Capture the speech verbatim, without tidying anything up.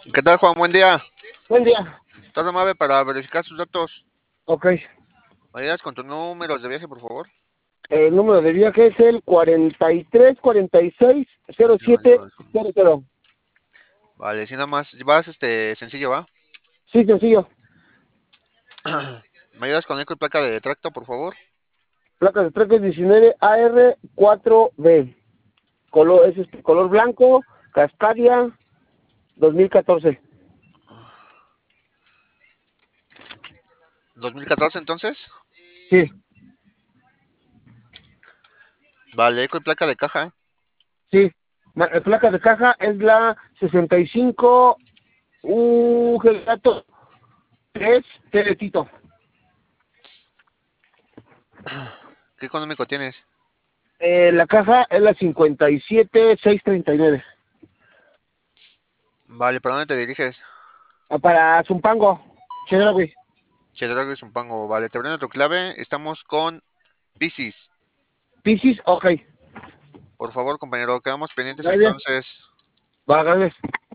¿Qué tal, Juan? Buen día. Buen día. Estás amable para verificar sus datos. Ok. ¿Me ayudas con tus números de viaje, por favor? El número de viaje es el cuarenta y tres cuarenta y seis cero No, siete hijo de su- cero cero. Vale, si nada más. Vas este sencillo, ¿va? Sí, sencillo. ¿Me ayudas con eco y placa de tracto, por favor? Placa de truck es diecinueve A R cuatro B. Color, es este, color blanco, Cascadia, dos mil catorce. ¿dos mil catorce entonces? Sí, Vale, eco y placa de caja. sí. Ma- eh, Placa de caja es la sesenta y cinco U G gato tres T de Tito. ¿Qué económico tienes? Eh, la caja es la cincuenta y siete seiscientos treinta y nueve. Vale, ¿para dónde te diriges? Ah, para Zumpango. Chedraui. Chedraui Zumpango. Vale, te brindo tu clave. Estamos con Piscis. Piscis, ok. Por favor, compañero, quedamos pendientes Gracias. entonces. Va, gracias.